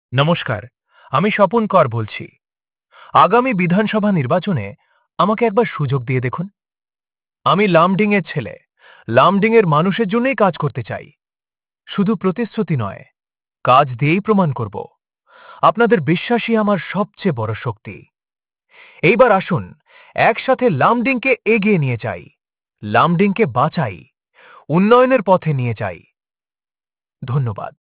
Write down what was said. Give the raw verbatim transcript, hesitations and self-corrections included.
নমস্কার, আমি স্বপন কর বলছি। আগামী বিধানসভা নির্বাচনে আমাকে একবার সুযোগ দিয়ে দেখুন। আমি লামডিংয়ের ছেলে, লামডিংয়ের মানুষের জন্যই কাজ করতে চাই। শুধু প্রতিশ্রুতি নয়, কাজ দিয়েই প্রমাণ করব। আপনাদের বিশ্বাসই আমার সবচেয়ে বড় শক্তি। এইবার আসুন, একসাথে লামডিংকে এগিয়ে নিয়ে যাই, লামডিংকে বাঁচাই, উন্নয়নের পথে নিয়ে যাই। ধন্যবাদ।